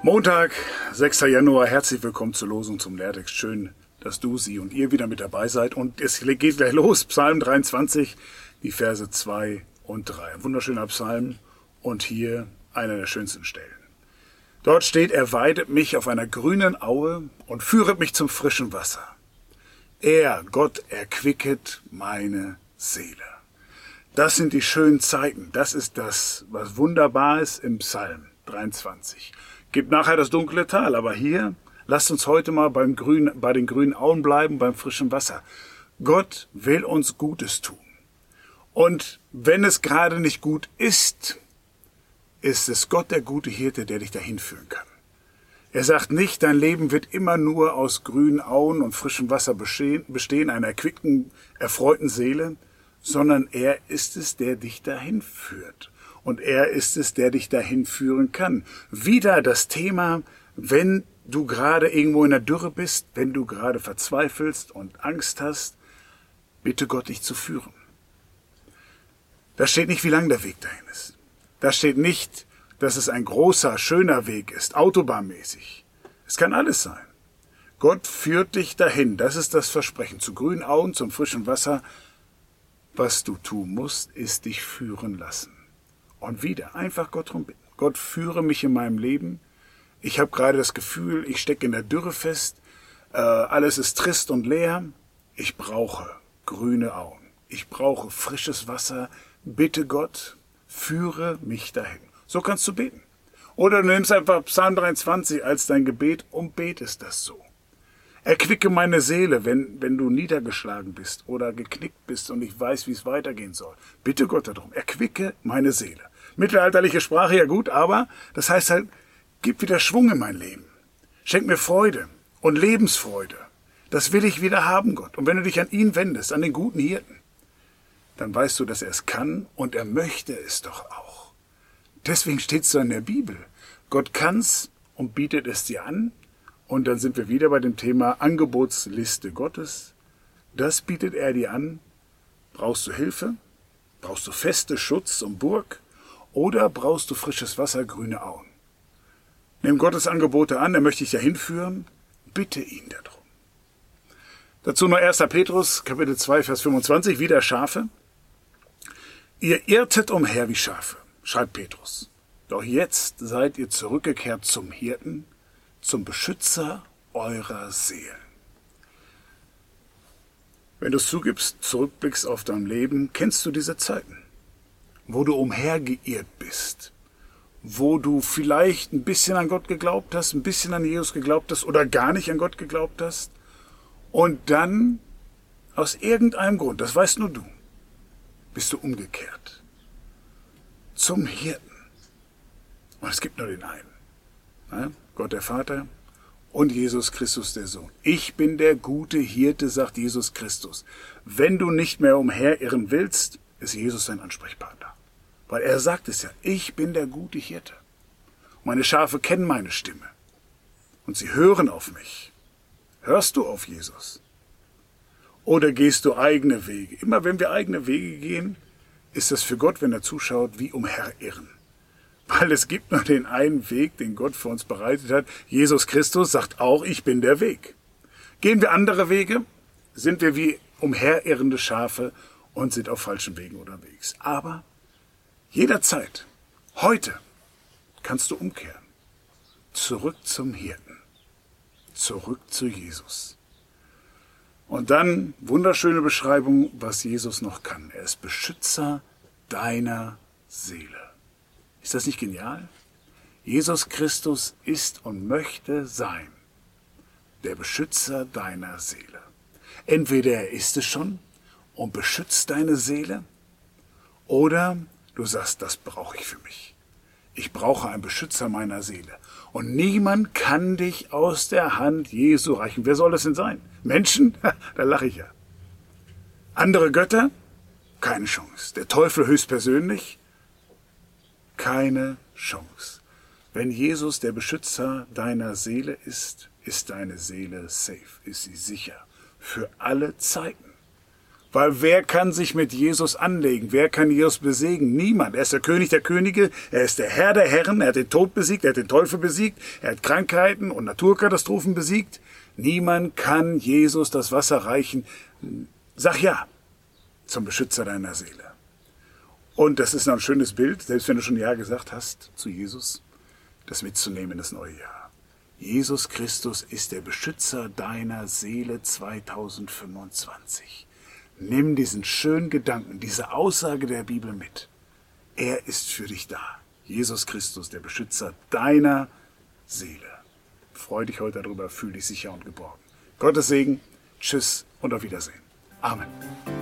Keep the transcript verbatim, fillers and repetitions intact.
Montag, sechster Januar, herzlich willkommen zur Losung zum Lehrtext. Schön, dass du, sie und ihr wieder mit dabei seid. Und es geht gleich los, Psalm dreiundzwanzig, die Verse zwei und drei. Ein wunderschöner Psalm und hier einer der schönsten Stellen. Dort steht, er weidet mich auf einer grünen Aue und führet mich zum frischen Wasser. Er, Gott, erquicket meine Seele. Das sind die schönen Zeiten. Das ist das, was wunderbar ist im Psalm dreiundzwanzig. Gibt nachher das dunkle Tal, aber hier, lasst uns heute mal beim grünen, bei den grünen Auen bleiben, beim frischen Wasser. Gott will uns Gutes tun. Und wenn es gerade nicht gut ist, ist es Gott, der gute Hirte, der dich dahin führen kann. Er sagt nicht, dein Leben wird immer nur aus grünen Auen und frischem Wasser bestehen, bestehen einer erquickten, erfreuten Seele, sondern er ist es, der dich dahin führt. Und er ist es, der dich dahin führen kann. Wieder das Thema, wenn du gerade irgendwo in der Dürre bist, wenn du gerade verzweifelst und Angst hast, bitte Gott, dich zu führen. Da steht nicht, wie lang der Weg dahin ist. Da steht nicht, dass es ein großer, schöner Weg ist, autobahnmäßig. Es kann alles sein. Gott führt dich dahin. Das ist das Versprechen. Zu grünen Auen, zum frischen Wasser. Was du tun musst, ist dich führen lassen. Und wieder, einfach Gott drum bitten. Gott, führe mich in meinem Leben. Ich habe gerade das Gefühl, ich stecke in der Dürre fest. Äh, alles ist trist und leer. Ich brauche grüne Auen. Ich brauche frisches Wasser. Bitte Gott, führe mich dahin. So kannst du beten. Oder du nimmst einfach Psalm dreiundzwanzig als dein Gebet und betest das so. Erquicke meine Seele, wenn, wenn du niedergeschlagen bist oder geknickt bist und ich weiß, wie es weitergehen soll. Bitte Gott darum, erquicke meine Seele. Mittelalterliche Sprache, ja gut, aber das heißt halt, gib wieder Schwung in mein Leben. Schenk mir Freude und Lebensfreude. Das will ich wieder haben, Gott. Und wenn du dich an ihn wendest, an den guten Hirten, dann weißt du, dass er es kann und er möchte es doch auch. Deswegen steht es so in der Bibel. Gott kann's und bietet es dir an. Und dann sind wir wieder bei dem Thema Angebotsliste Gottes. Das bietet er dir an. Brauchst du Hilfe? Brauchst du feste Schutz und Burg? Oder brauchst du frisches Wasser, grüne Auen? Nimm Gottes Angebote an, er möchte dich ja hinführen. Bitte ihn darum. Dazu noch erster Petrus, Kapitel zwei, Vers fünfundzwanzig, wieder Schafe. Ihr irrtet umher wie Schafe, schreibt Petrus. Doch jetzt seid ihr zurückgekehrt zum Hirten, zum Beschützer eurer Seelen. Wenn du es zugibst, zurückblickst auf dein Leben, kennst du diese Zeiten, wo du umhergeirrt bist, wo du vielleicht ein bisschen an Gott geglaubt hast, ein bisschen an Jesus geglaubt hast oder gar nicht an Gott geglaubt hast und dann aus irgendeinem Grund, das weißt nur du, bist du umgekehrt zum Hirten. Und es gibt nur den einen. Ja? Gott der Vater und Jesus Christus der Sohn. Ich bin der gute Hirte, sagt Jesus Christus. Wenn du nicht mehr umherirren willst, ist Jesus dein Ansprechpartner. Weil er sagt es ja, ich bin der gute Hirte. Meine Schafe kennen meine Stimme. Und sie hören auf mich. Hörst du auf Jesus? Oder gehst du eigene Wege? Immer wenn wir eigene Wege gehen, ist das für Gott, wenn er zuschaut, wie umherirren. Weil es gibt nur den einen Weg, den Gott für uns bereitet hat. Jesus Christus sagt auch, ich bin der Weg. Gehen wir andere Wege, sind wir wie umherirrende Schafe und sind auf falschen Wegen unterwegs. Aber jederzeit, heute, kannst du umkehren. Zurück zum Hirten. Zurück zu Jesus. Und dann wunderschöne Beschreibung, was Jesus noch kann. Er ist Beschützer deiner Seele. Ist das nicht genial? Jesus Christus ist und möchte sein der Beschützer deiner Seele. Entweder er ist es schon und beschützt deine Seele, oder du sagst, das brauche ich für mich. Ich brauche einen Beschützer meiner Seele. Und niemand kann dich aus der Hand Jesu reichen. Wer soll das denn sein? Menschen? Da lache ich ja. Andere Götter? Keine Chance. Der Teufel höchstpersönlich? Keine Chance. Wenn Jesus der Beschützer deiner Seele ist, ist deine Seele safe, ist sie sicher. Für alle Zeiten. Weil wer kann sich mit Jesus anlegen? Wer kann Jesus besiegen? Niemand. Er ist der König der Könige, er ist der Herr der Herren, er hat den Tod besiegt, er hat den Teufel besiegt, er hat Krankheiten und Naturkatastrophen besiegt. Niemand kann Jesus das Wasser reichen. Sag ja zum Beschützer deiner Seele. Und das ist noch ein schönes Bild, selbst wenn du schon Ja gesagt hast zu Jesus, das mitzunehmen in das neue Jahr. Jesus Christus ist der Beschützer deiner Seele zweitausendfünfundzwanzig. Nimm diesen schönen Gedanken, diese Aussage der Bibel mit. Er ist für dich da. Jesus Christus, der Beschützer deiner Seele. Freu dich heute darüber, fühl dich sicher und geborgen. Gottes Segen, tschüss und auf Wiedersehen. Amen.